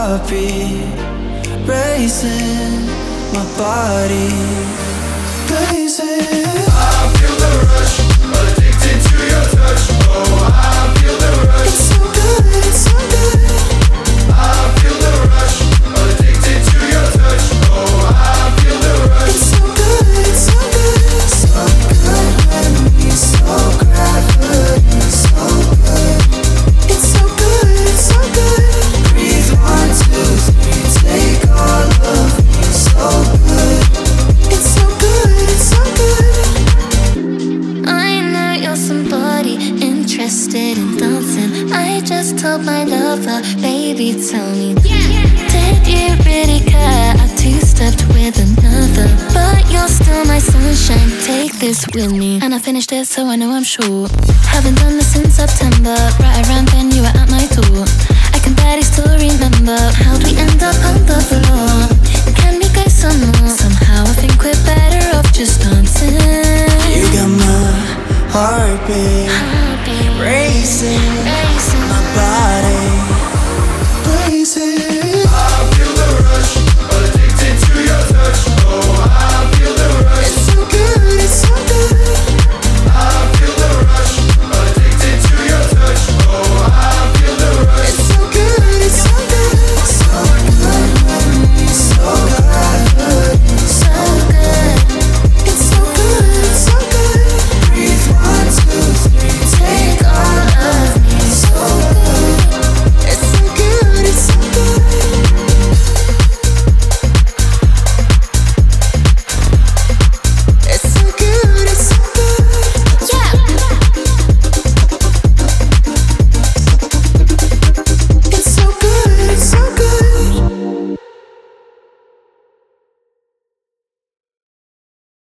heartbeat racing, my body blazing. I feel the rush, addicted to your touch. Oh, I feel the rush. It's so good, it's so good. I feel the rush, addicted to your touch. Oh, I feel the rush. It's so good, it's so good. So good when we so gravity, so good. It's so good, it's so good. Breathe 1, 2, 3, take all of me. So good. It's so good, it's so good. I know you're somebody interested in dancing. I just told my lover, baby, tell me, did you really care? I two-stepped with another, but you're still my sunshine. Take this with me, and I finished it, so I know I'm sure. Haven't done this since September. Right around then you were at my door.